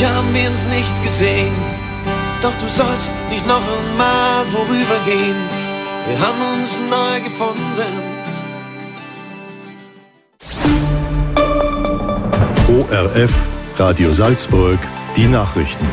haben wir uns nicht gesehen, doch du sollst nicht noch einmal vorübergehen. Wir haben uns neu gefunden. ORF, Radio Salzburg, die Nachrichten.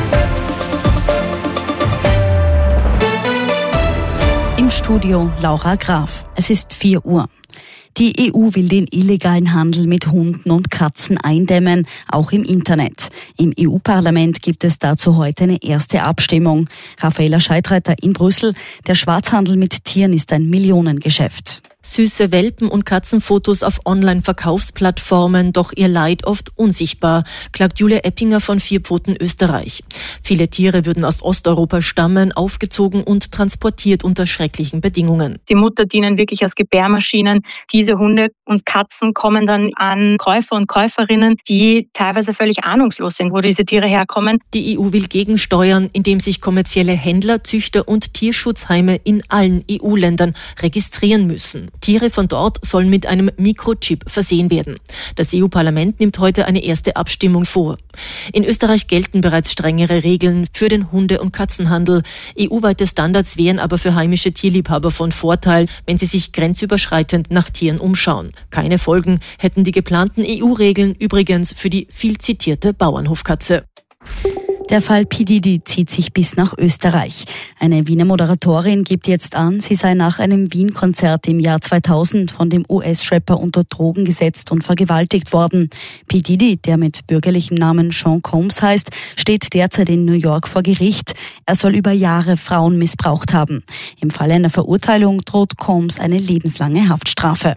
Im Studio Laura Graf. Es ist 4 Uhr. Die EU will den illegalen Handel mit Hunden und Katzen eindämmen, auch im Internet. Im EU-Parlament gibt es dazu heute eine erste Abstimmung. Raffaella Scheidreiter in Brüssel. Der Schwarzhandel mit Tieren ist ein Millionengeschäft. Süße Welpen- und Katzenfotos auf Online-Verkaufsplattformen, doch ihr Leid oft unsichtbar, klagt Julia Eppinger von Vierpfoten Österreich. Viele Tiere würden aus Osteuropa stammen, aufgezogen und transportiert unter schrecklichen Bedingungen. Die Mutter dienen wirklich als Gebärmaschinen. Diese Hunde und Katzen kommen dann an Käufer und Käuferinnen, die teilweise völlig ahnungslos sind, wo diese Tiere herkommen. Die EU will gegensteuern, indem sich kommerzielle Händler, Züchter und Tierschutzheime in allen EU-Ländern registrieren müssen. Tiere von dort sollen mit einem Mikrochip versehen werden. Das EU-Parlament nimmt heute eine erste Abstimmung vor. In Österreich gelten bereits strengere Regeln für den Hunde- und Katzenhandel. EU-weite Standards wären aber für heimische Tierliebhaber von Vorteil, wenn sie sich grenzüberschreitend nach Tieren umschauen. Keine Folgen hätten die geplanten EU-Regeln übrigens für die viel zitierte Bauernhofkatze. Der Fall P. Diddy zieht sich bis nach Österreich. Eine Wiener Moderatorin gibt jetzt an, sie sei nach einem Wien-Konzert im Jahr 2000 von dem US-Rapper unter Drogen gesetzt und vergewaltigt worden. P. Diddy, der mit bürgerlichem Namen Sean Combs heißt, steht derzeit in New York vor Gericht. Er soll über Jahre Frauen missbraucht haben. Im Falle einer Verurteilung droht Combs eine lebenslange Haftstrafe.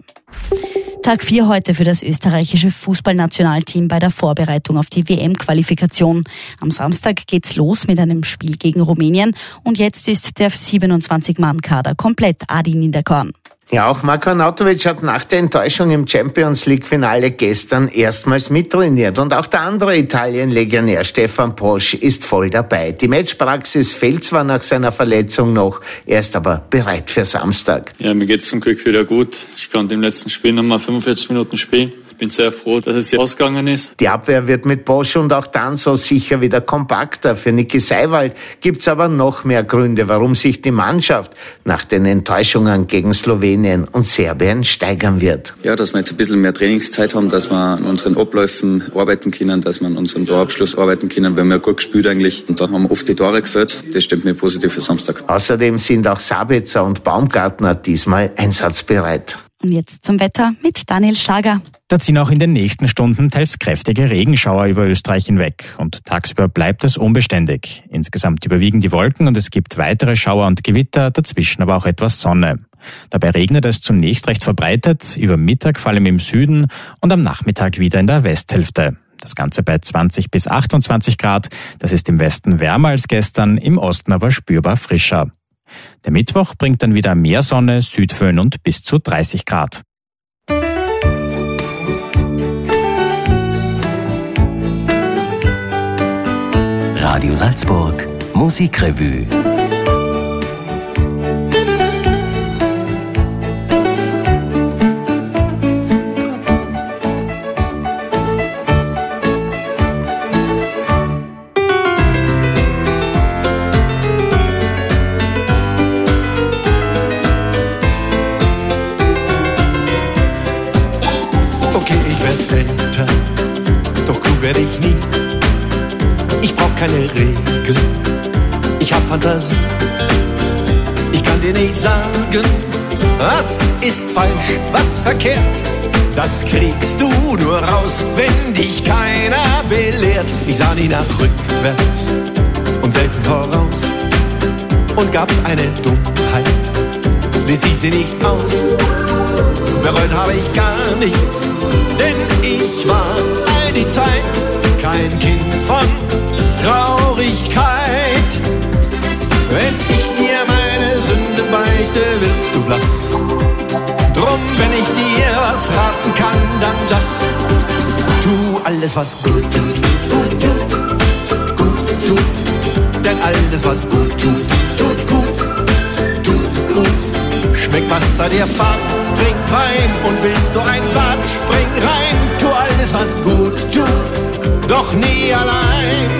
Tag 4 heute für das österreichische Fußballnationalteam bei der Vorbereitung auf die WM-Qualifikation. Am Samstag geht's los mit einem Spiel gegen Rumänien und jetzt ist der 27-Mann-Kader komplett. Adi Niederkorn. Ja, auch Marko Arnautovic hat nach der Enttäuschung im Champions-League-Finale gestern erstmals mittrainiert. Und auch der andere Italien-Legionär Stefan Posch ist voll dabei. Die Matchpraxis fehlt zwar nach seiner Verletzung noch, er ist aber bereit für Samstag. Ja, mir geht's zum Glück wieder gut. Ich konnte im letzten Spiel nochmal 45 Minuten spielen. Ich bin sehr froh, dass es hier ausgegangen ist. Die Abwehr wird mit Posch und auch Danso sicher wieder kompakter. Für Niki Seiwald gibt's aber noch mehr Gründe, warum sich die Mannschaft nach den Enttäuschungen gegen Slowenien und Serbien steigern wird. Ja, dass wir jetzt ein bisschen mehr Trainingszeit haben, dass wir an unseren Abläufen arbeiten können, dass wir an unserem Torabschluss arbeiten können. Wir haben ja gut gespielt eigentlich und dann haben wir oft die Tore geführt. Das stimmt mir positiv für Samstag. Außerdem sind auch Sabitzer und Baumgartner diesmal einsatzbereit. Und jetzt zum Wetter mit Daniel Schlager. Da ziehen auch in den nächsten Stunden teils kräftige Regenschauer über Österreich hinweg und tagsüber bleibt es unbeständig. Insgesamt überwiegen die Wolken und es gibt weitere Schauer und Gewitter, dazwischen aber auch etwas Sonne. Dabei regnet es zunächst recht verbreitet, über Mittag vor allem im Süden und am Nachmittag wieder in der Westhälfte. Das Ganze bei 20 bis 28 Grad. Das ist im Westen wärmer als gestern, im Osten aber spürbar frischer. Der Mittwoch bringt dann wieder mehr Sonne, Südföhn und bis zu 30 Grad. Radio Salzburg, Musikrevue. Älter, doch klug werde ich nie. Ich brauch keine Regeln, ich hab Fantasie. Ich kann dir nicht sagen, was ist falsch, was verkehrt. Das kriegst du nur raus, wenn dich keiner belehrt. Ich sah nie nach rückwärts und selten voraus und gab's eine Dummheit, ließ ich sie nicht aus. Bereut habe ich gar nichts, denn ich war all die Zeit kein Kind von Traurigkeit. Wenn ich dir meine Sünde beichte, wirst du blass. Drum, wenn ich dir was raten kann, dann das. Tu alles, was gut tut, gut tut, gut tut. Denn alles, was gut tut, tut gut, tut gut. Schmeckt Wasser dir fad, trink Wein und willst du ein Bad, spring rein. Tu alles, was gut tut, doch nie allein.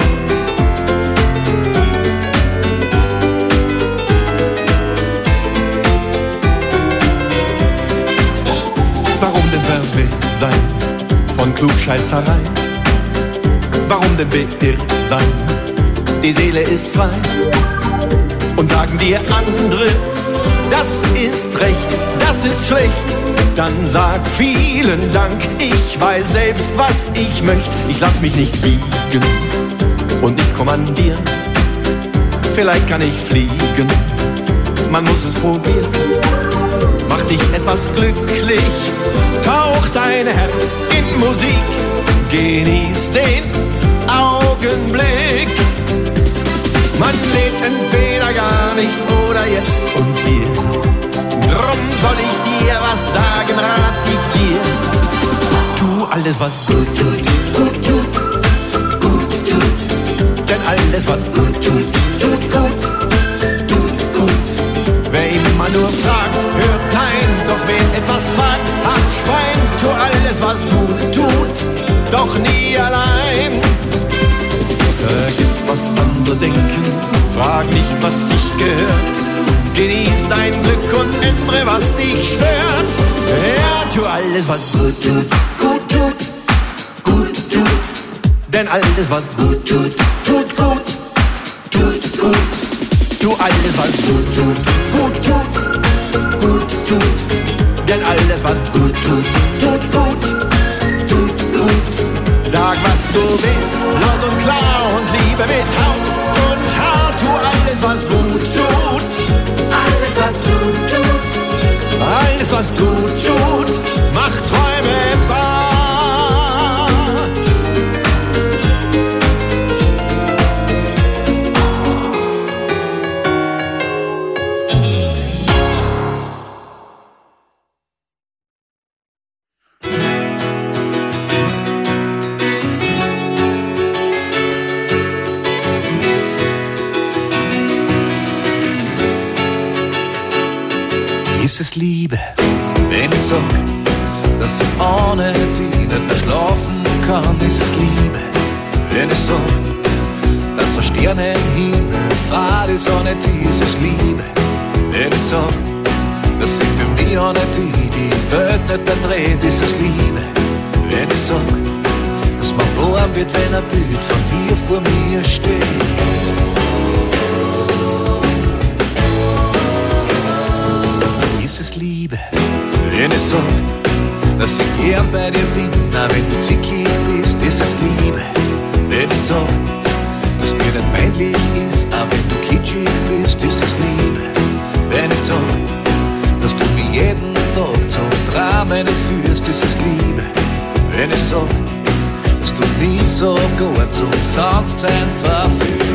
Warum denn verwirrt sein von Klugscheißerei? Warum denn beirrt sein? Die Seele ist frei. Und sagen dir andere, das ist recht, das ist schlecht, dann sag vielen Dank, ich weiß selbst, was ich möchte. Ich lass mich nicht biegen und nicht kommandieren. Vielleicht kann ich fliegen, man muss es probieren. Mach dich etwas glücklich, tauch dein Herz in Musik, genieß den Augenblick. Man lebt entweder gar nicht oder jetzt und hier. Drum soll ich dir was sagen, rat ich dir. Tu alles, was gut tut, gut tut, gut tut. Denn alles, was gut tut, tut gut, tut gut. Wer immer nur fragt, hört nein, doch wer etwas wagt, hat Schwein. Tu alles, was gut tut, doch nie allein. Vergiss, was andere denken, frag nicht, was sich gehört. Genieß dein Glück und ändere, was dich stört. Ja, tu alles, was gut tut, gut tut, gut tut. Denn alles, was gut tut, tut gut, tut gut. Tu alles, was gut tut, gut tut, gut tut. Denn alles, was gut tut, tut gut, tut gut. Sag, was du willst, laut und klar und Liebe mit Haut und Haar. Tu alles, was gut tut. Alles, was gut tut. Alles, was gut tut. Mach Träume wahr. Ist es Liebe, wenn ich sag, dass ich ohne dich nicht mehr schlafen kann? Ist es Liebe, wenn ich sag, dass ein Sterne im Himmel fahrt ist ohne dich? Ist es Liebe, wenn ich sag, dass ich für mich ohne dich die Welt nicht mehr dreht? Ist es Liebe, wenn ich sag, dass man warm wird, wenn ein Bild von dir vor mir steht? Ist es Liebe, wenn ich sag, dass ich gern bei dir bin, auch wenn du zickig bist? Ist es Liebe, wenn ich sag, dass mir nicht peinlich ist, auch wenn du kitschig bist? Ist es Liebe, wenn ich sag, dass du mich jeden Tag zum Dramen entführst? Ist es Liebe, wenn ich sag, dass du mich sogar zum Sanftsein verführst?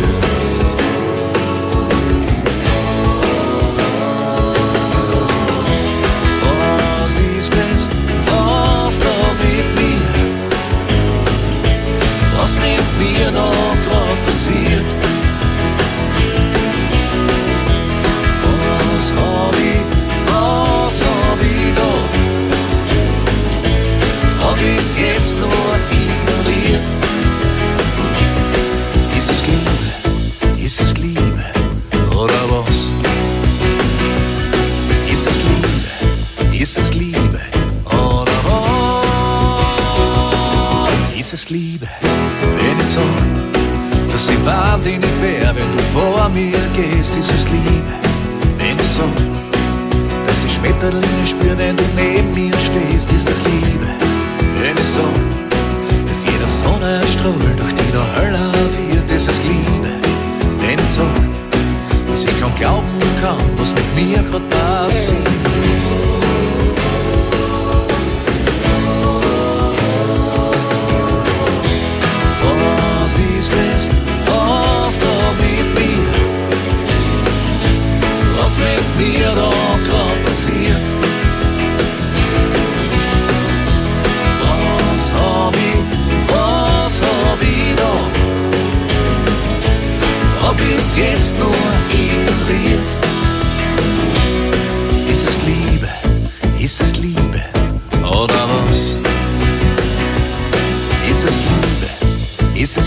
Mir noch grad passiert. Was hab ich da? Hab ich's jetzt nur ignoriert? Ist es Liebe? Ist es Liebe? Oder was? Ist es Liebe? Ist es Liebe? Oder was? Ist es Liebe? Wenn ich sag, dass ich wahnsinnig wär, wenn du vor mir gehst? Ist es Liebe, wenn ich sag, dass ich Schmetterlinge spür, wenn du neben mir stehst? Ist es Liebe, wenn ich sag, dass jeder Sonnenstrahl durch die da heller wird? Ist es Liebe, wenn ich sag, dass ich kaum glauben kann, was mit mir grad passiert? Ist es, was da mit mir, was mit mir da grad passiert? Was hab ich da? Hab ich's jetzt nur ignoriert? Ist es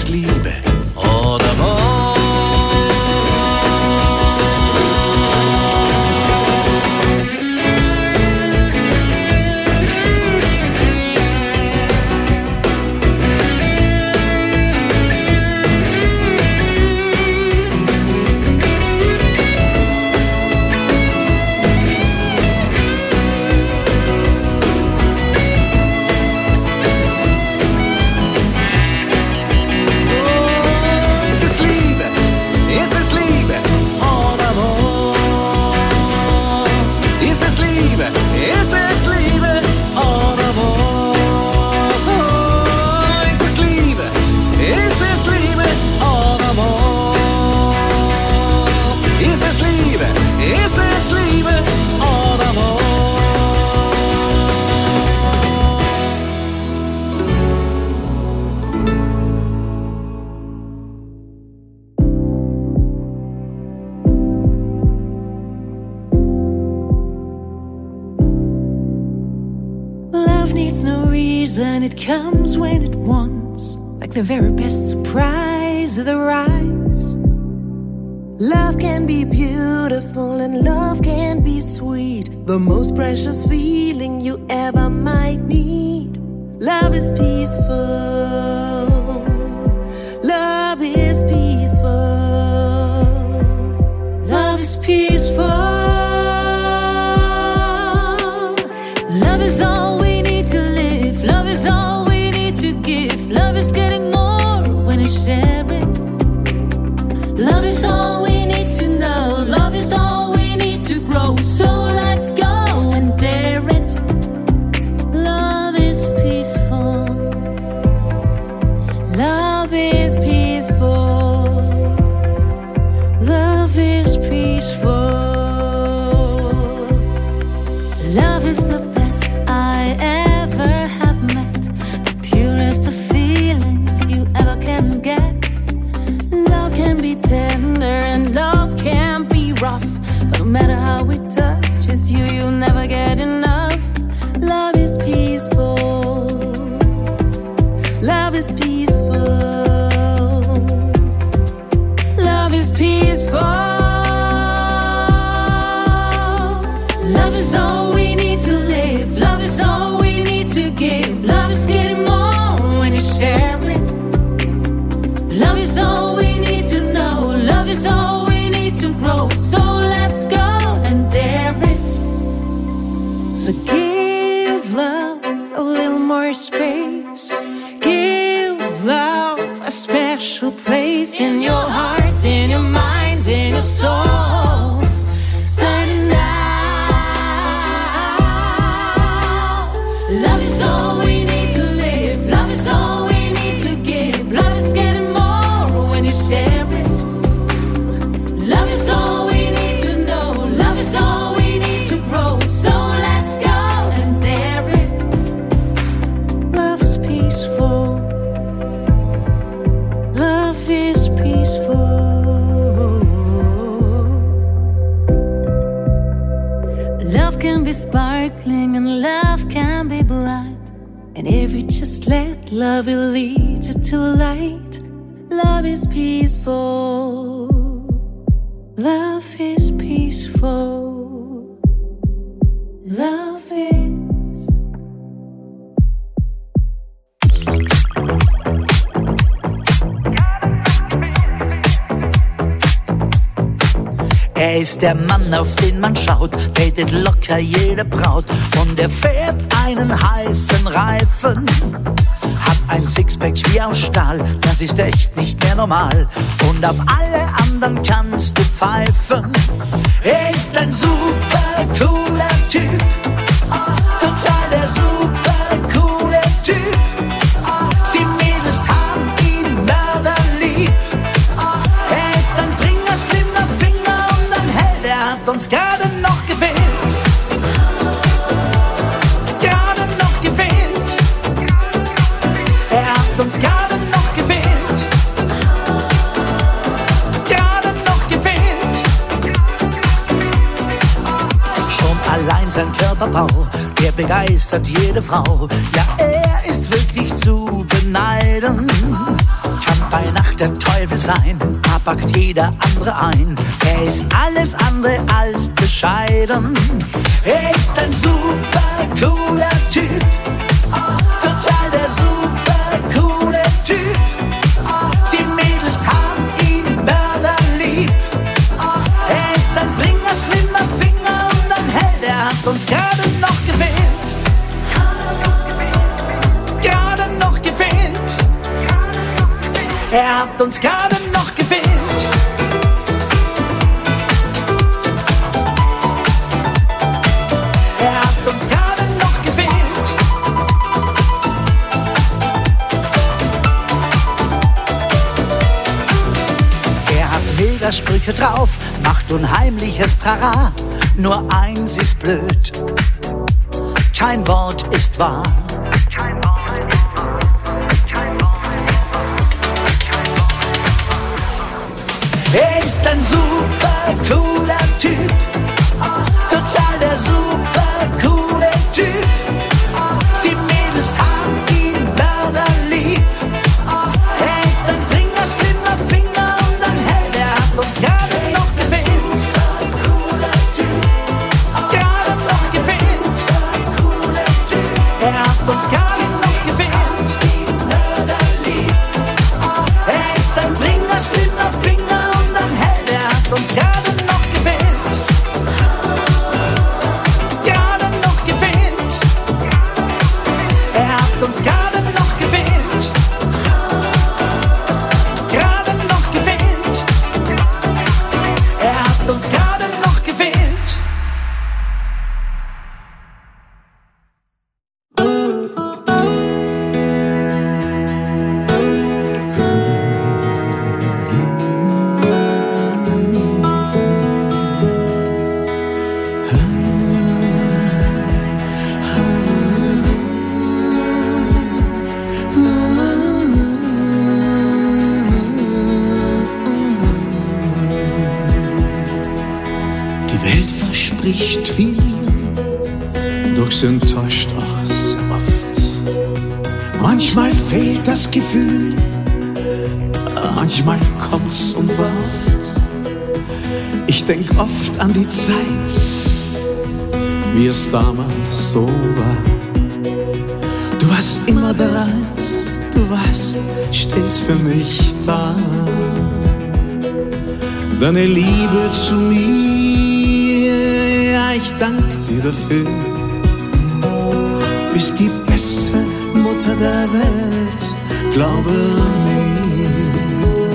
Liebe oder was? And it comes when it wants, like the very best surprise that arrives. Love can be beautiful and love can be sweet, the most precious feeling you ever might need. Love is peaceful. Love is peaceful. Love is peaceful. Love is all we need to live. Love is all we need to give. Love is getting more when it's sharing. Love is all we need to know. Love is all we need to grow. So let's go and dare it. Love is peaceful. Love is peaceful. Love is peaceful. Love is the best I ever have met, the purest of feelings you ever can get. Love can be tender and love can be rough, but no matter how it touches you, you'll never get enough. Love is peaceful. Love is peaceful. Love is peaceful. Love is all we need to live. Love is all we need to give. Love is getting more when you share it. Love is all we need to know. Love is all we need to grow. So let's go and dare it. So give love a little more space. Give love a special place in your hearts, in your minds, in your souls. Starting now. Love is all we need to live. Love is all we need to give. Love is getting more when you share it. Love is all we need to know. Love is all we need to grow. So let's go and dare it. Love is peaceful. Love is peaceful. Love can be sparkling and love can be bright. And if you just let love will lead you to light. Love is peaceful. Love is peaceful. Love is. Er ist der Mann, auf den man schaut, datet locker jede Braut. Und er fährt einen heißen Reifen, hat ein Sixpack wie aus Stahl, das ist echt nicht mehr normal. Und auf alle anderen kannst du pfeifen. Er ist ein super cooler Typ, total der super coole Typ. Die Mädels haben ihn mörderlieb. Er ist ein Bringer, schlimmer Finger und ein Held, er hat uns gerade noch gefehlt. Gerade noch gefehlt. Er hat uns gerade noch gefehlt. Gerade noch gefehlt. Schon allein sein Körperbau, der begeistert jede Frau. Ja, er ist wirklich zu beneiden. Kann bei der Teufel sein, da packt jeder andere ein. Er ist alles andere als bescheiden. Er ist ein super cooler Typ, total der super coole Typ. Die Mädels haben ihn mörderlieb. Er ist ein Bringer, schlimmer Finger und ein Held. Er hat uns gerade noch gewählt. Gerade noch gewählt. Er hat uns gerade noch gewählt. Er hat uns gerade noch gewählt. Er hat Megasprüche drauf, macht unheimliches Trara. Nur eins ist blöd, kein Wort ist wahr. Er ist ein super cooler Typ, total der super coole Typ. Die Mädels haben ihn mörderlieb. Er ist ein Bringer, schlimmer Finger und ein Held. Er hat uns gerade noch gewählt. Gerade noch gewählt. Er hat uns gerade noch gewählt. Er ist ein Bringer, schlimmer Finger und ein Held. Er hat uns gerade noch gewählt. Gerade noch gewählt. Er hat uns gerade noch gewählt. Gerade noch gewählt. Er hat uns gerade noch gewählt. Die Welt verspricht viel, doch sie enttäuscht auch sehr oft. Manchmal fehlt das Gefühl, manchmal kommt's unverhofft. Ich denk oft an die Zeit, wie es damals so war. Du warst immer bereit, du warst stets für mich da. Deine Liebe zu mir, ja, ich danke dir dafür. Bist die beste Mutter der Welt, glaube mir.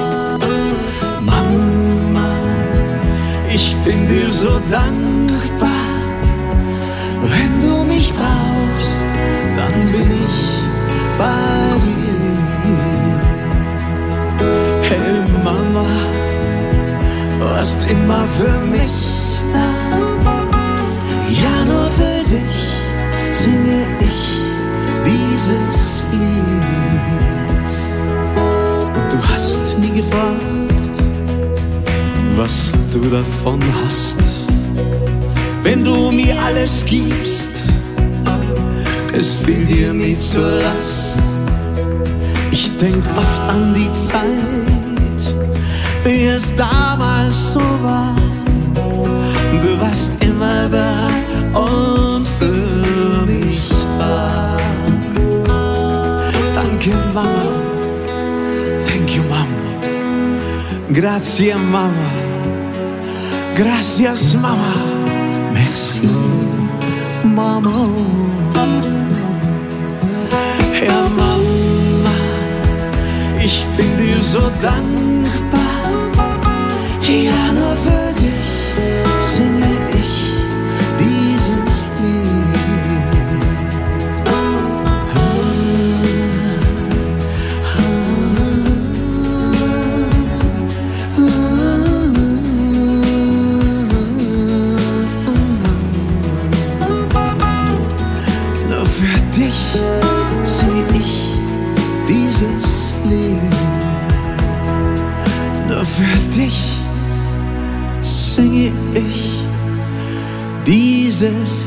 Mama, ich bin dir so dankbar. Wenn du mich brauchst, dann bin ich bei dir. Hey Mama, warst immer für mich da. Ja, nur für dich singe ich dieses Lied. Und du hast nie gefragt, was du davon hast. Wenn du mir alles gibst, es fiel dir nie zur Last. Ich denk oft an die Zeit, wie es damals so war. Du warst immer bereit und für mich da. Danke Mama, thank you Mama, grazie Mama, gracias Mama, merci Mama. Ja Mama, ich bin dir so dankbar. Ja, nur für dich singe ich dieses Lied. Nur für dich singe ich dieses Lied. Nur für dich singe ich dieses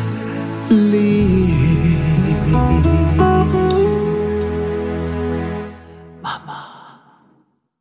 Lied. Mama.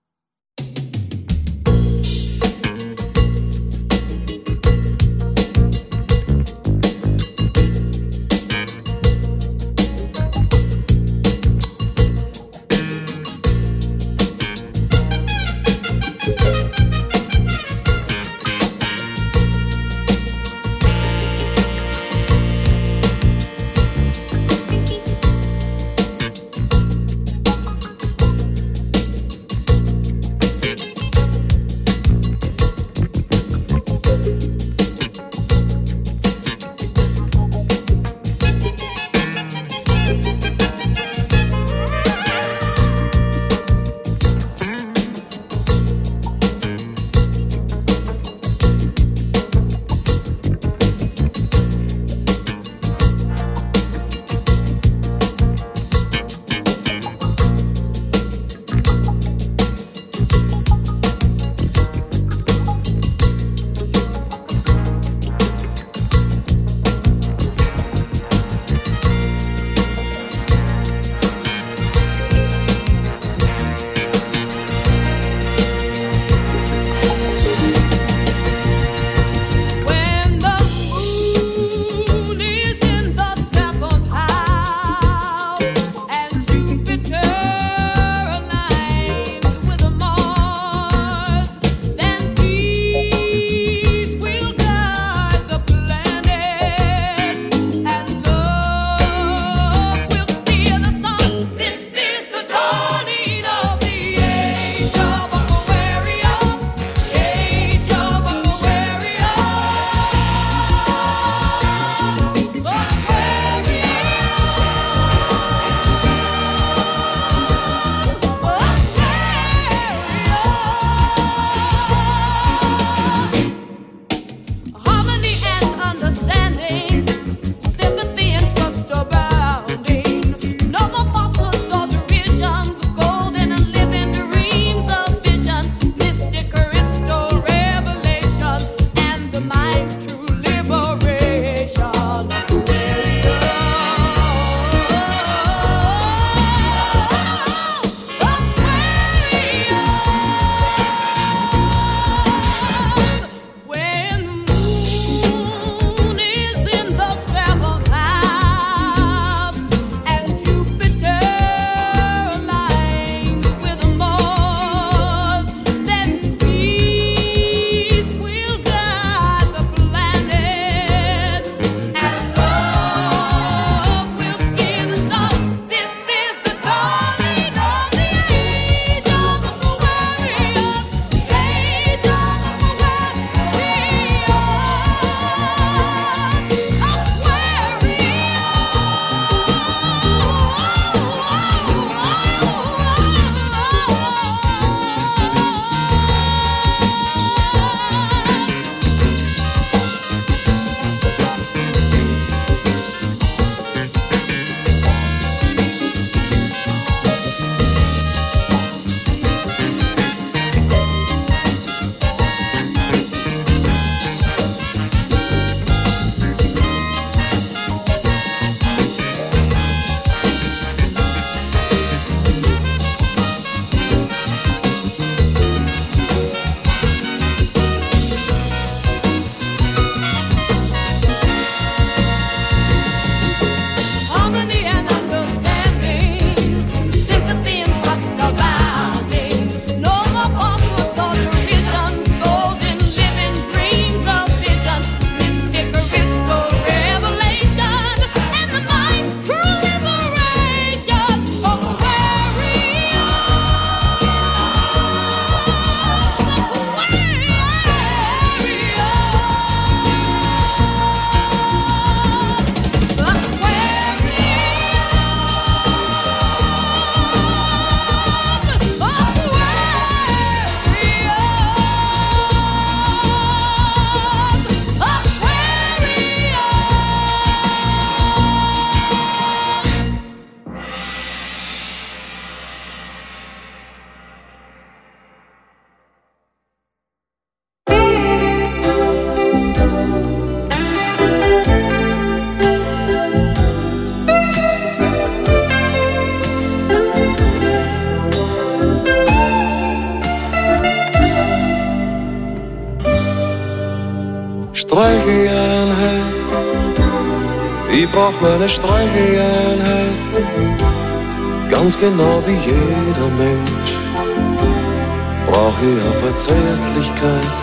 Streicheleinheit. Ich brauch meine Streicheleinheit, ganz genau wie jeder Mensch. Brauch ich aber Zärtlichkeit,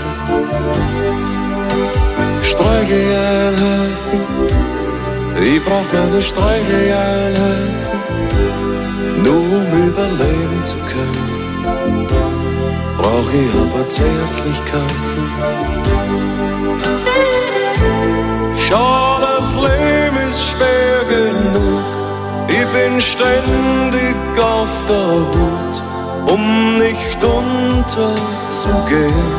Streicheleinheiten. Ich brauch meine Streicheleinheit, nur um überleben zu können. Brauch ich aber Zärtlichkeiten. Schau, das Leben ist schwer genug. Ich bin ständig auf der Hut, um nicht unterzugehen.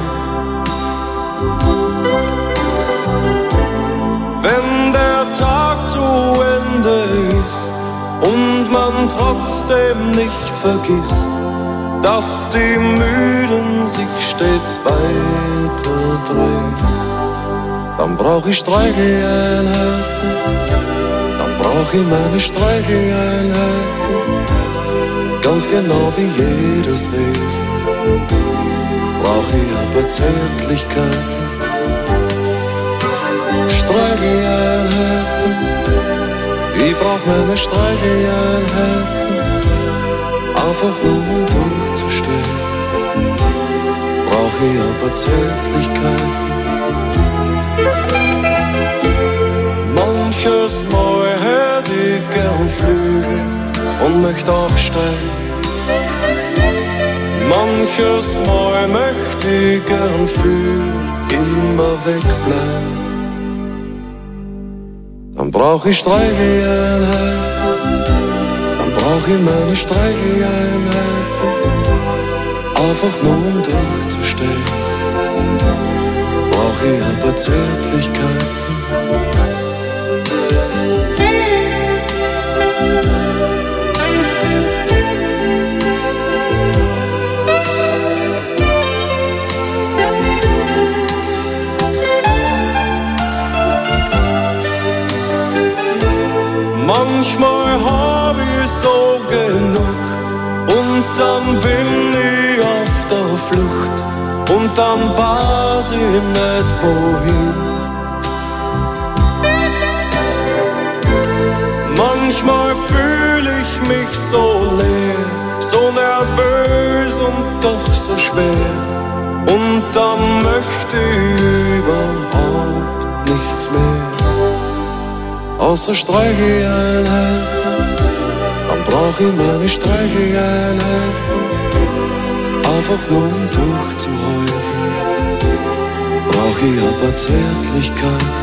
Wenn der Tag zu Ende ist und man trotzdem nicht vergisst, dass die Mühlen sich stets weiter drehen, dann brauch ich Streicheleinheiten, dann brauch ich meine Streicheleinheiten, ganz genau wie jedes Wesen. Brauch ich aber Zärtlichkeiten, Streicheleinheiten. Ich brauch meine Streicheleinheiten, einfach nur um durchzustehen. Brauch ich aber Zärtlichkeiten. Manches Mal hätt ich gern Flügel und möcht aufsteigen. Manches Mal möcht ich gern für immer wegbleiben. Dann brauch ich Streicheleinheit, dann brauch ich meine Streicheleinheit, einfach nur um durchzustehen. Brauch ich aber Zärtlichkeiten. Manchmal hab ich so genug und dann bin ich auf der Flucht und dann weiß ich nicht wohin. Manchmal fühl ich mich so leer, so nervös und doch so schwer und dann möchte ich überhaupt nichts mehr. Außer Streicheleinheiten, dann brauch ich meine Streicheleinheiten, einfach nur um durchzuhalten. Brauch ich aber Zärtlichkeiten.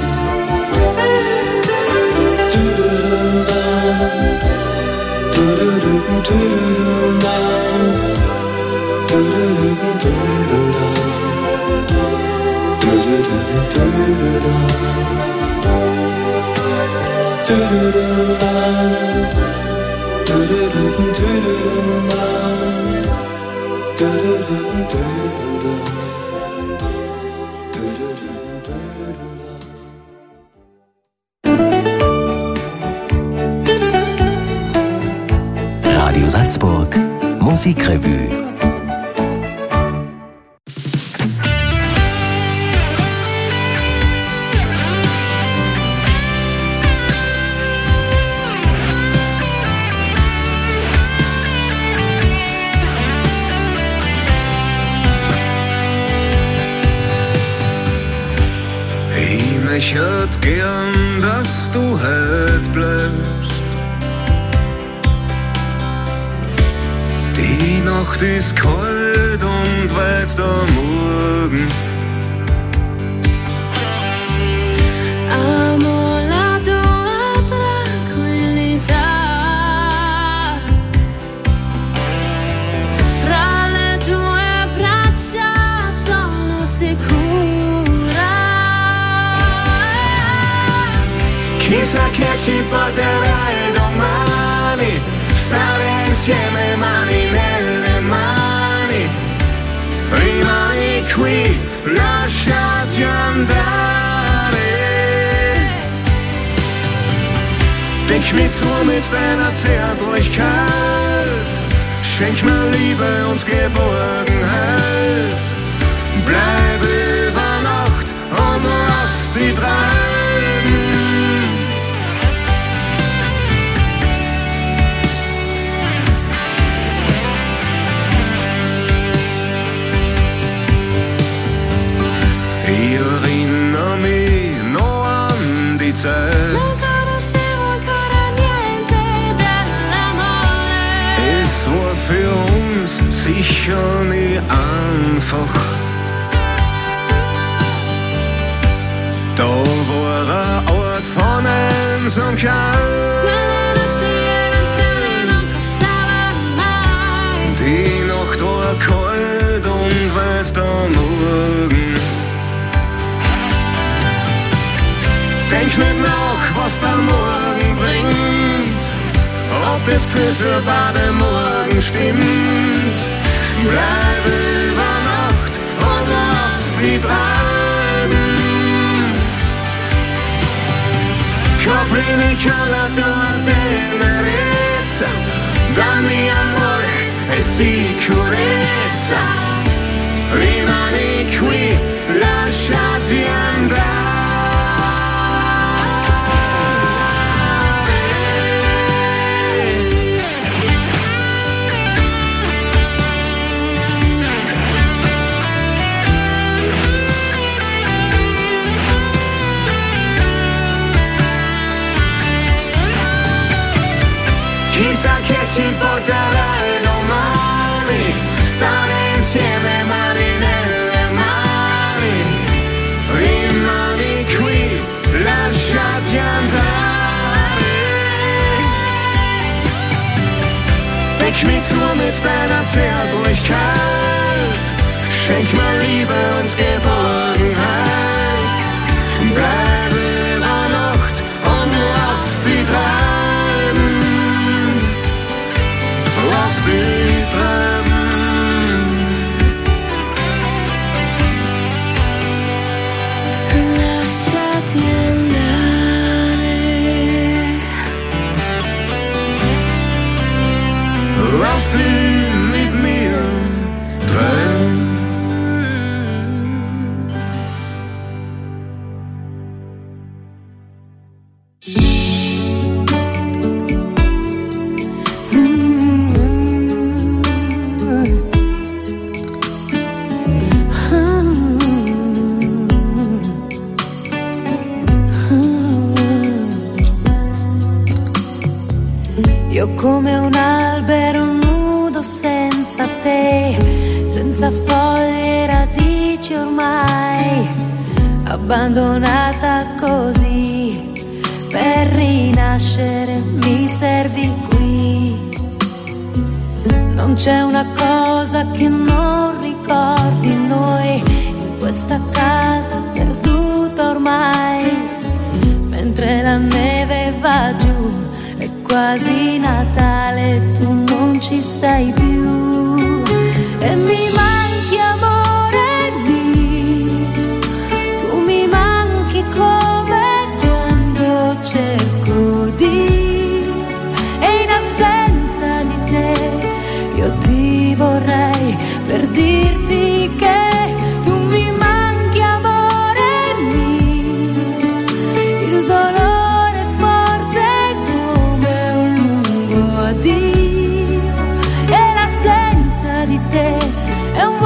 Radio Salzburg Musikrevue. Ich hätt gern, dass du heut bleibst. Die Nacht ist kalt und weit der Morgen. Amo la tua tranquillità. Fra le tue braccia sono sicura. Chissà che ci porterai domani, stare insieme mani nelle mani. Rimani qui, lasciati andare. Denk mir zu mit deiner Zärtlichkeit, schenk mir Liebe und Geborgenheit. Bleib über Nacht und lass die es war für uns sicher nie einfach. Da war ein Ort von Einsamkeit, die Nacht war kalt und weiß der Morgen. Denk nicht nach, was der Morgen bringt, ob das Gefühl für beide Morgen stimmt. Bleib über Nacht und lass die treiben. Coprinica la tua tenerezza, dammi amore e sicurezza. Rimani qui, lasciati andare. Chissà che ci porterai domani, stare insieme mani nelle mani. Rimani qui, lasciati andare. Deck mich zu mit deiner Zärtlichkeit, schenk mir Liebe und Geborgenheit. Bleib über Nacht und lass die treiben. Lass die treiben. Lasciati andare. Lass die mit mir treiben. Io come un albero nudo senza te, senza foglie e radici ormai, abbandonata così, per rinascere mi servi qui. Non c'è una cosa che non ricordi noi, in questa casa perduta ormai, mentre la neve va giù. È quasi Natale, tu non ci sei più e mi manchi amore mio, tu mi manchi come quando cerco di, e in assenza di te io ti vorrei per dirti che tu mi manchi amore mio, il dolore e l'assenza di te è un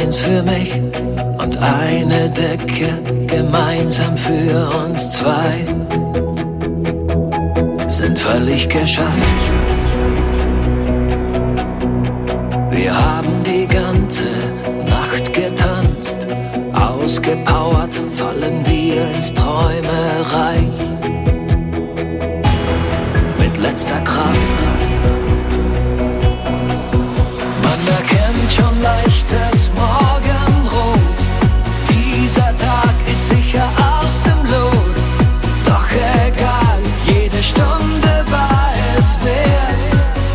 eins für mich und eine Decke, gemeinsam für uns zwei, sind völlig geschafft. Wir haben die ganze Nacht getanzt, ausgepowert fallen wir ins Träumereich. Mit letzter Kraft. Man erkennt schon leichtes Morgenrot. Dieser Tag ist sicher aus dem Lot. Doch egal, jede Stunde war es wert.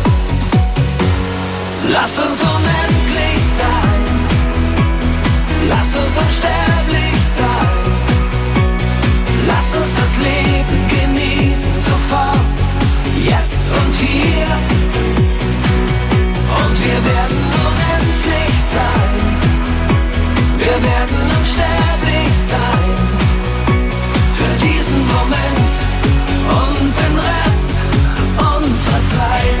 Lass uns unendlich sein. Lass uns unsterblich sein. Lass uns das Leben genießen sofort. Jetzt und hier. Und wir werden unendlich sein. Wir werden unsterblich sein. Für diesen Moment und den Rest unserer Zeit.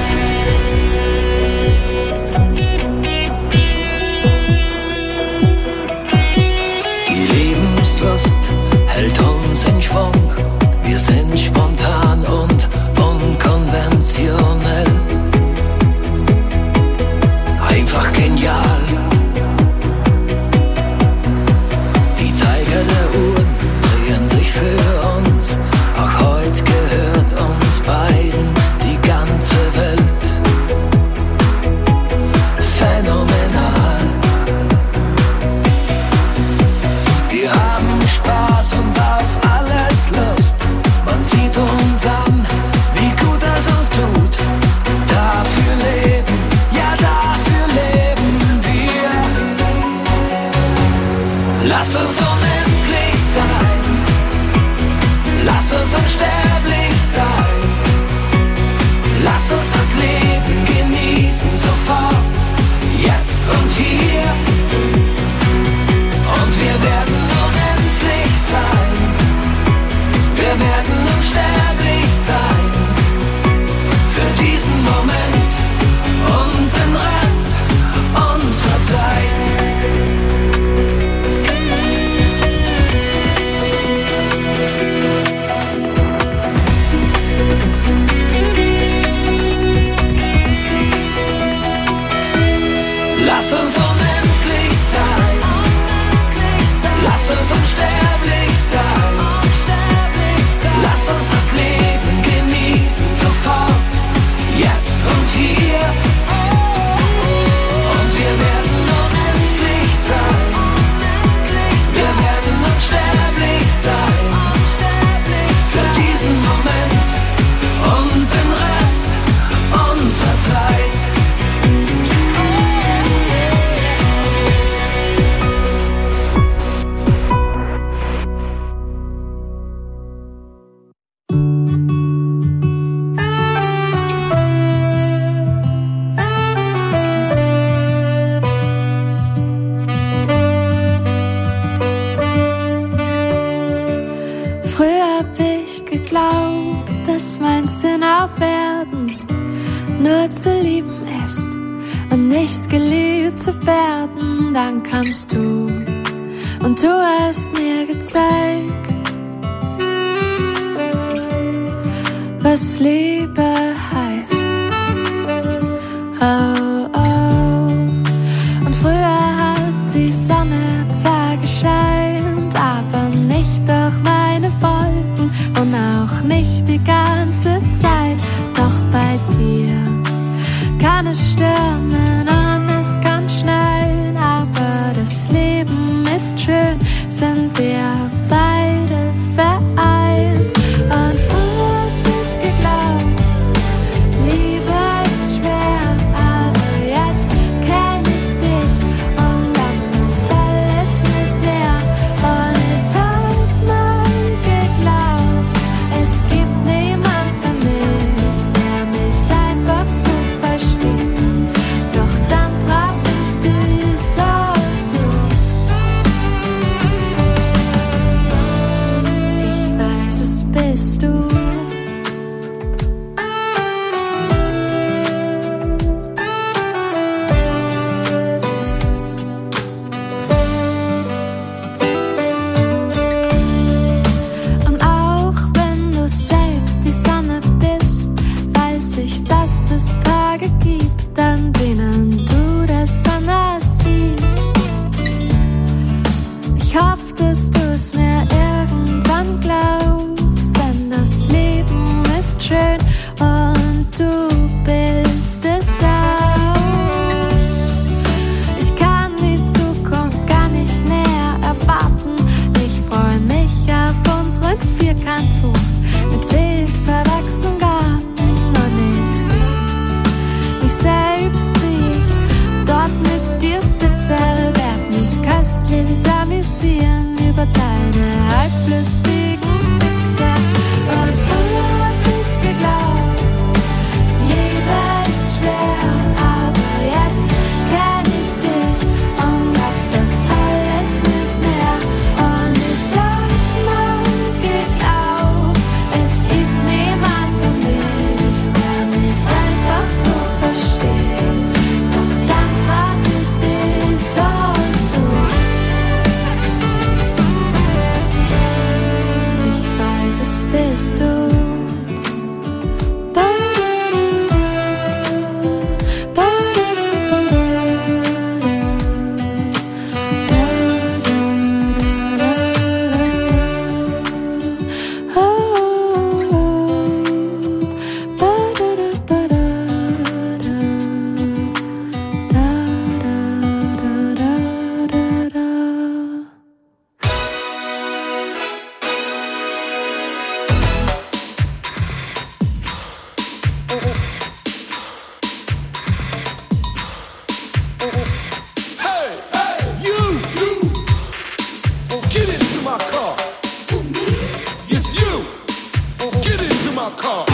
Die Lebenslust hält uns in Schwung. Wir sind spontan und unkonventionell. Einfach genial. Die Zeiger der Uhren drehen sich für uns. Auch heute gehört uns beiden die ganze Welt. Phänomenal. Wir haben Spaß und auf alles Lust. Man sieht uns an, wie gut es uns tut. Dafür leben, ja dafür leben wir. Lass uns unendlich sein. Lass uns unsterblich sein. Lass uns das Leben genießen sofort. Jetzt und hier. Und wir werden unendlich sein. Wir werden unsterblich sein. Für diesen Moment und den Rest unserer Zeit. Lass uns unendlich sein. Lass uns unsterblich sein. Lass uns das Leben genießen sofort. Jetzt und hier. Und wir werden unendlich sein. Wir werden unsterblich sein. Für diesen Moment und den Rest unserer Zeit. Früher hab ich geglaubt, dass mein Sinn auf Erden nur zu lieben ist und nicht geliebt zu werden. Dann kamst du und du hast mir gezeigt, was Liebe heißt. Oh, oh. Und früher hat die Sonne zwar gescheint, aber nicht durch meine Wolken und auch nicht die ganze Zeit. Doch bei dir kann es stürmen und es kann schneien, aber das Leben ist schön, sind wir beide vereint. Und früher hab ich geglaubt, Liebe ist schwer, aber jetzt kenn ich dich und dann ist alles nicht mehr. Und ich hab mal geglaubt, es gibt niemand für mich, der mich einfach so versteht. Doch dann traf ich dich so, du. my car.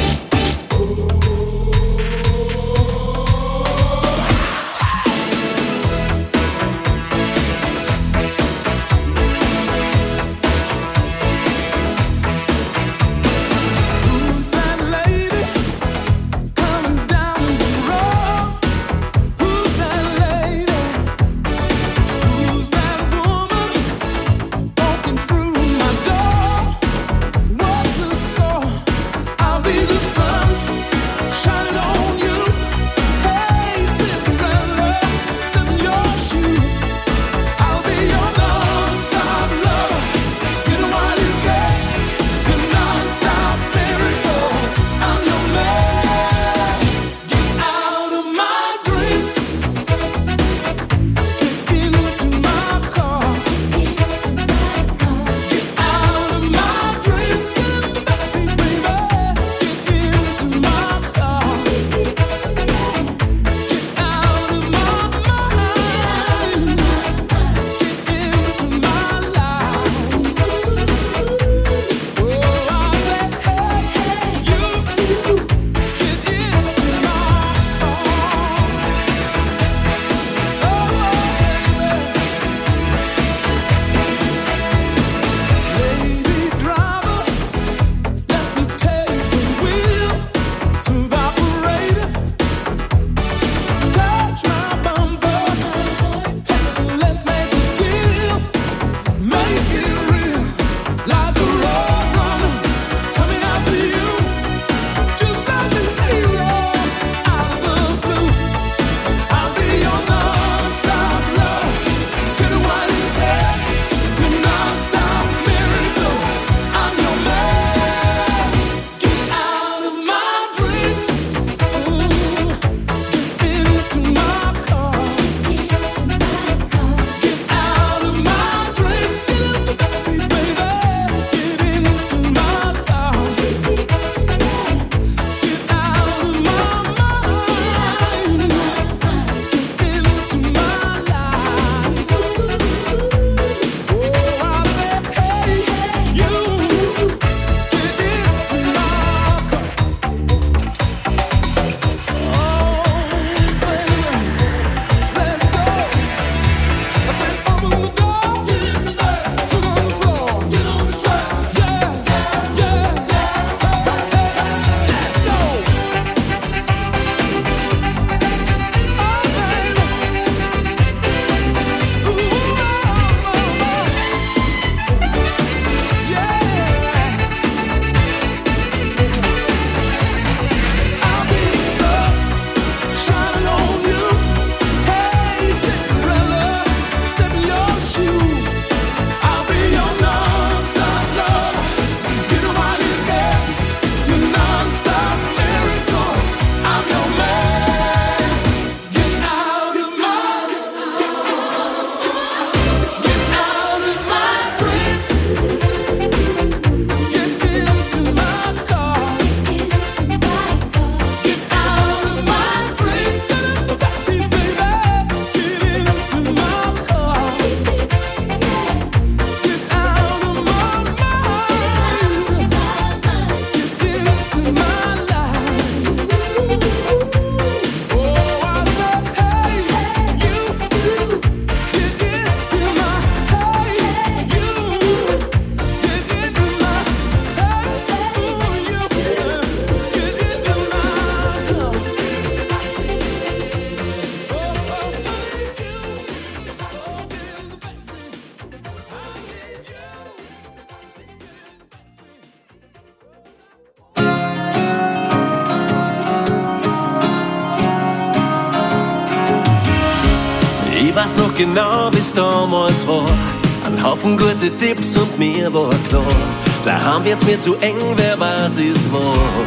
Ich weiß noch genau, wie's damals war. Ein Haufen gute Tipps und mir war klar, daheim wird's mir zu eng, wer weiß es war.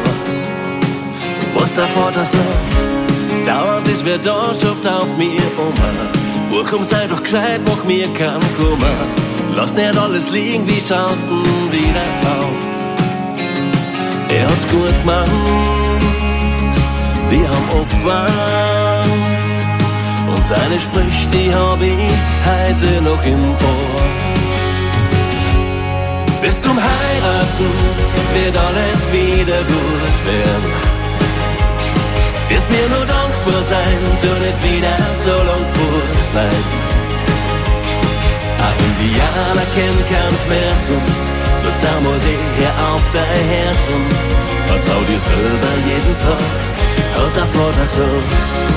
Was der Vater sagt, dauert es wer da, schafft auf mir Burkum, sei doch gescheit, mach mir keinen Kummer. Lass nicht alles liegen, wie schaust du wieder aus? Er hat's gut gemacht, wir haben oft gewarnt. Und seine Sprüche, die hab ich heute noch im Ohr. Bis zum Heiraten wird alles wieder gut werden. Wirst mir nur dankbar sein, du nicht wieder so lang fortbleiben. Ein Indianer kennt keinen Schmerz und tut's einmal weh auf dein Herz und vertrau dir selber jeden Tag, hat der Vater gesagt.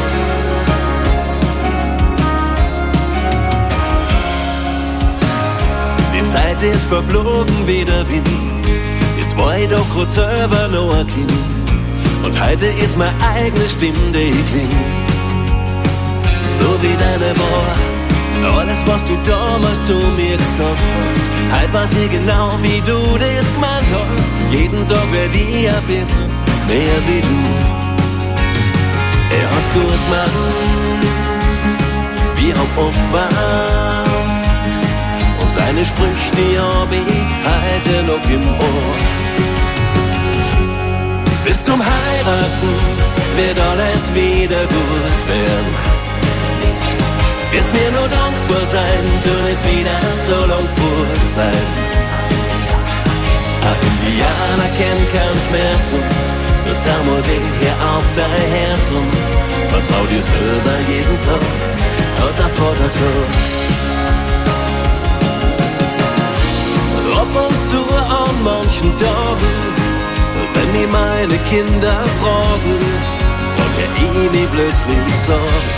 Die Zeit ist verflogen wie der Wind, jetzt war ich doch grad selber noch ein Kind. Und heute ist meine eigene Stimme, die klingt so wie deine war. Alles, was du damals zu mir gesagt hast, heute weiß ich genau, wie du das gemeint hast. Jeden Tag werd ich ein bisschen mehr wie du. Er hat's gut gemacht, wir haben oft gewarnt. Und seine Sprüche, die hab ich heute noch im Ohr. Bis zum Heiraten wird alles wieder gut werden. Wirst mir nur dankbar sein, du nicht wieder so lang fortbleiben. Ein Indianer kennt keinen Schmerz und tut's einmal weh hier auf dein Herz und vertrau dir selber jeden Tag, hat der Vater gesagt. Ab und zu an manchen Tagen, wenn mich meine Kinder fragen, dann hör ich mich plötzlich sagen.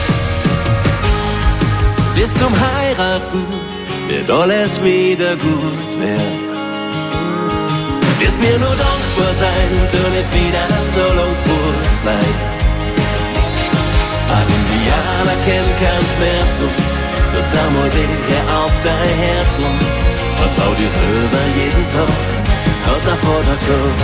Bis zum Heiraten wird alles wieder gut werden. Wirst mir nur dankbar sein, du nicht wieder so lang fortbleiben. Ein Indianer kennt keinen Schmerz und tut's einmal weh auf dein Herz und vertrau dir selber jeden Tag, hat der Vater gesagt.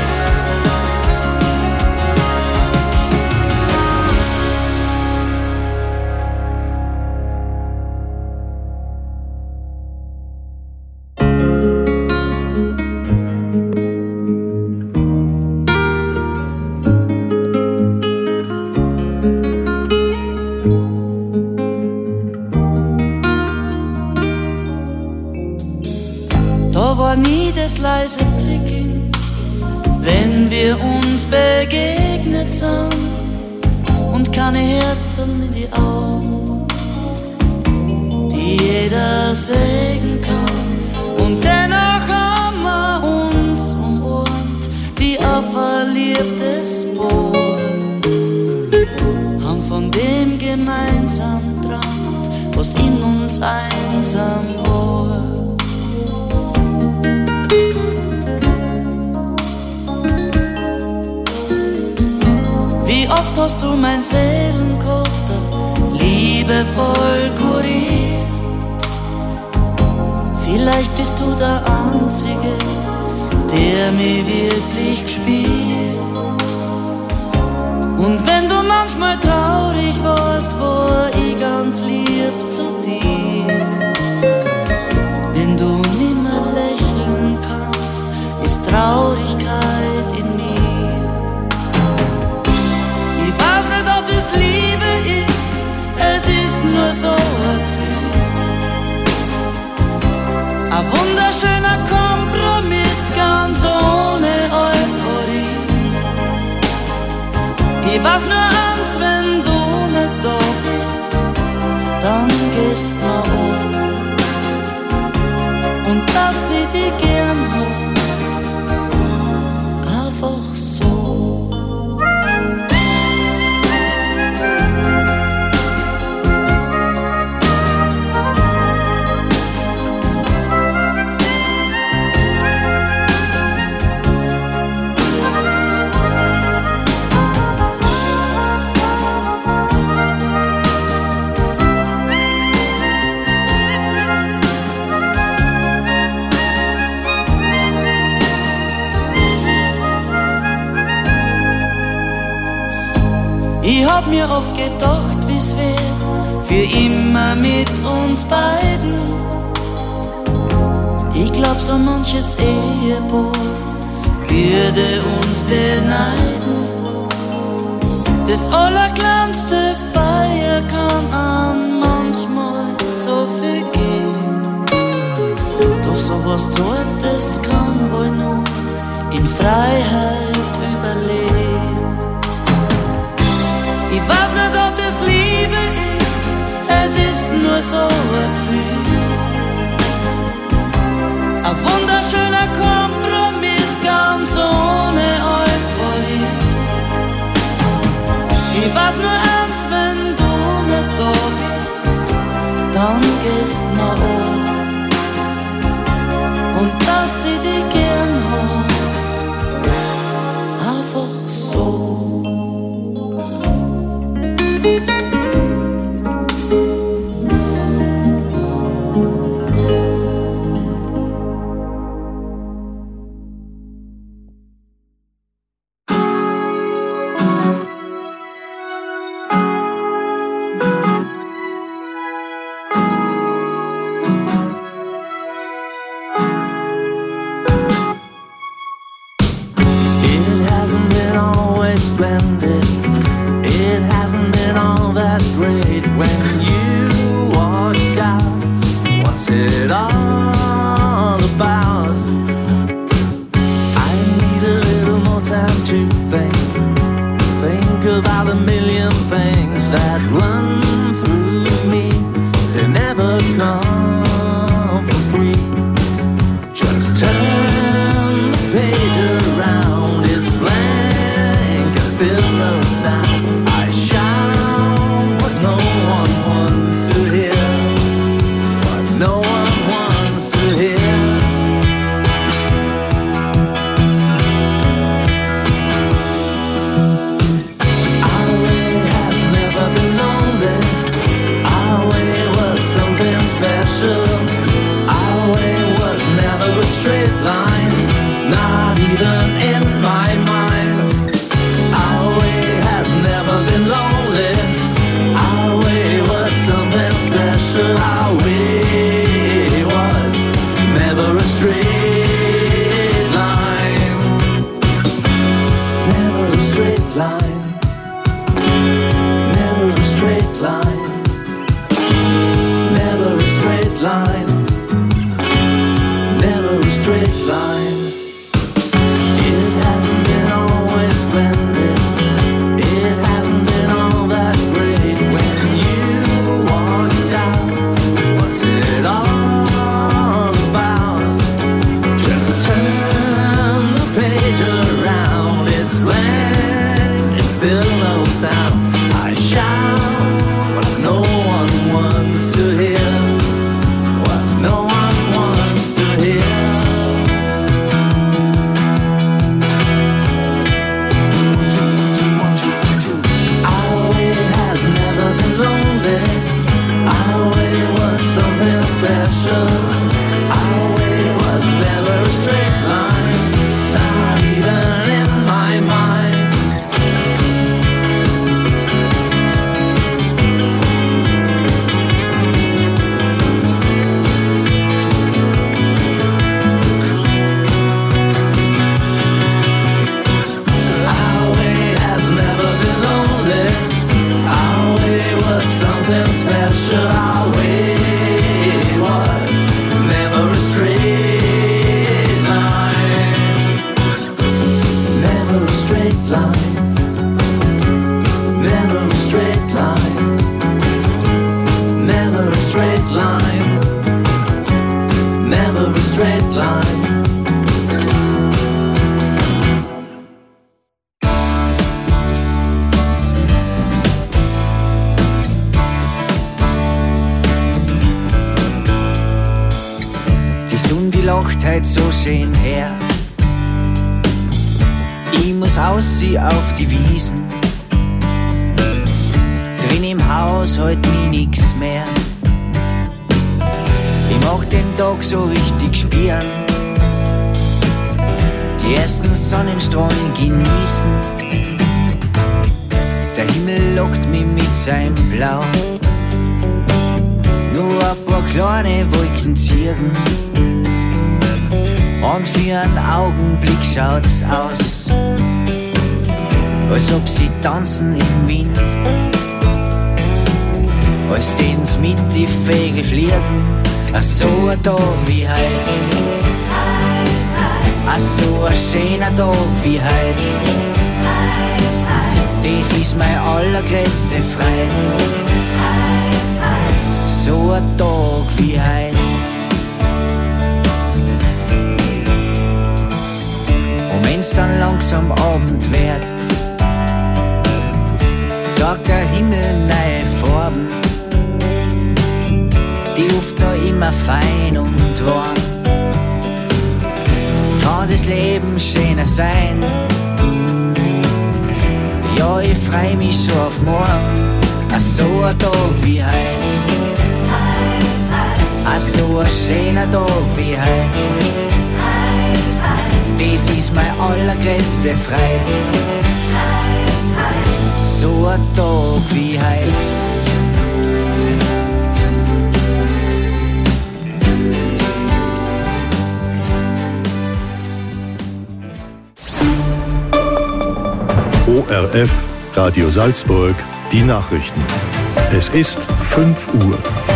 Leise Blicken, wenn wir uns begegnet sind und keine Herzen in die Augen, die jeder sehen kann. Und dennoch haben wir uns umarmt wie ein verliebtes Paar, haben von dem gemeinsam geträumt, was in uns einsam war. Wie oft hast du mein Seelenkotter liebevoll kuriert? Vielleicht bist du der Einzige, der mich wirklich spürt. Und wenn du manchmal traurig warst, war ich ganz lieb zu dir. Wenn du nimmer lächeln kannst, ist Traurigkeit in mir. Ich weiß nicht, ob das Liebe ist, es ist nur so ein Gefühl. Ein wunderschöner Kompromiss, ganz ohne Euphorie. Ich weiß nur eins, wenn du nicht da bist, dann gehst du um. Und dass ich dich gern hab, einfach so. Ich hab mir oft gedacht, wie's wär für immer mit uns beiden. Ich glaub, so manches Ehepaar würde uns beneiden. Das allerkleinste Feier kann an manchmal so viel geben. Doch sowas Zartes Freiheit überlebt. Ich weiß nicht, ob das Liebe ist, es ist nur so ein Gefühl. Ein wunderschöner Kompromiss, ganz ohne Euphorie. Ich weiß nur eins, wenn du nicht da bist, dann gehst du mir um. Und dass ich dich gern hab, einfach so. So schön her. Ich muss aussehen auf die Wiesen. Drin im Haus halt mich nix mehr. Ich mag den Tag so richtig spüren. Die ersten Sonnenstrahlen genießen. Der Himmel lockt mich mit seinem Blau. Nur ein paar kleine Wolken ziehen. Und für einen Augenblick schaut's aus, als ob sie tanzen im Wind, als den's mit die Vögel fliegen, so ein Tag wie heut. so ein schöner Tag wie heut. Das ist mein allergrößte Freude. So ein Tag wie heut. Und wenn's dann langsam Abend wird, zeigt der Himmel neue Farben, die oft noch immer fein und warm. Kann das Leben schöner sein? Ja, ich freu mich schon auf morgen. So ein Tag wie heut. So ein schöner Tag wie heut. Das ist meine allergrößte Freude. So ein Tag wie heut. ORF Radio Salzburg, die Nachrichten. Es ist 5 Uhr.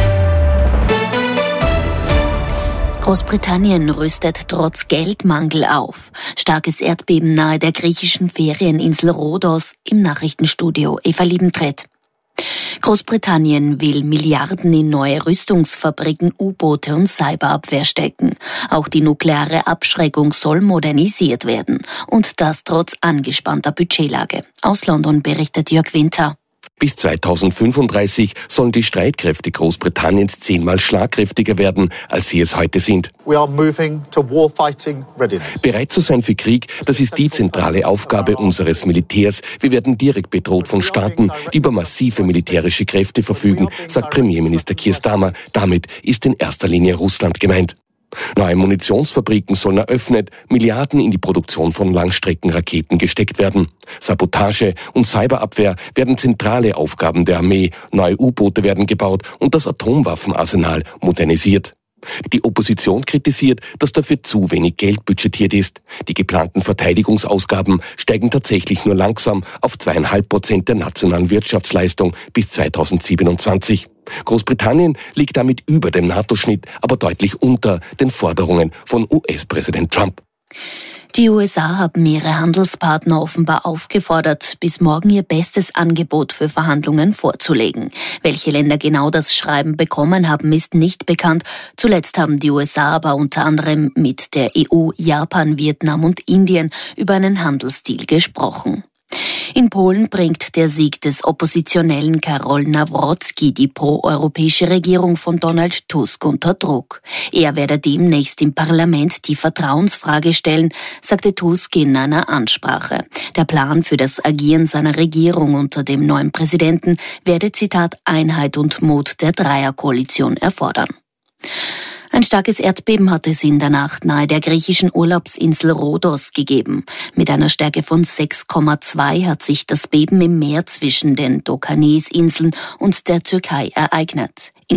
Großbritannien rüstet trotz Geldmangel auf. Starkes Erdbeben nahe der griechischen Ferieninsel Rhodos. Im Nachrichtenstudio Eva Liebentritt. Großbritannien will Milliarden in neue Rüstungsfabriken, U-Boote und Cyberabwehr stecken. Auch die nukleare Abschreckung soll modernisiert werden. Und das trotz angespannter Budgetlage. Aus London berichtet Jörg Winter. Bis 2035 sollen die Streitkräfte Großbritanniens 10-mal schlagkräftiger werden, als sie es heute sind. Bereit zu sein für Krieg, das ist die zentrale Aufgabe unseres Militärs. Wir werden direkt bedroht von Staaten, die über massive militärische Kräfte verfügen, sagt Premierminister Keir Starmer. Damit ist in erster Linie Russland gemeint. Neue Munitionsfabriken sollen eröffnet, Milliarden in die Produktion von Langstreckenraketen gesteckt werden. Sabotage und Cyberabwehr werden zentrale Aufgaben der Armee, neue U-Boote werden gebaut und das Atomwaffenarsenal modernisiert. Die Opposition kritisiert, dass dafür zu wenig Geld budgetiert ist. Die geplanten Verteidigungsausgaben steigen tatsächlich nur langsam auf 2,5% der nationalen Wirtschaftsleistung bis 2027. Großbritannien liegt damit über dem NATO-Schnitt, aber deutlich unter den Forderungen von US-Präsident Trump. Die USA haben ihre Handelspartner offenbar aufgefordert, bis morgen ihr bestes Angebot für Verhandlungen vorzulegen. Welche Länder genau das Schreiben bekommen haben, ist nicht bekannt. Zuletzt haben die USA aber unter anderem mit der EU, Japan, Vietnam und Indien über einen Handelsdeal gesprochen. In Polen bringt der Sieg des Oppositionellen Karol Nawrocki die proeuropäische Regierung von Donald Tusk unter Druck. Er werde demnächst im Parlament die Vertrauensfrage stellen, sagte Tusk in einer Ansprache. Der Plan für das Agieren seiner Regierung unter dem neuen Präsidenten werde, Zitat, Einheit und Mut der Dreierkoalition erfordern. Ein starkes Erdbeben hat es in der Nacht nahe der griechischen Urlaubsinsel Rhodos gegeben. Mit einer Stärke von 6,2 hat sich das Beben im Meer zwischen den Dokanesinseln und der Türkei ereignet.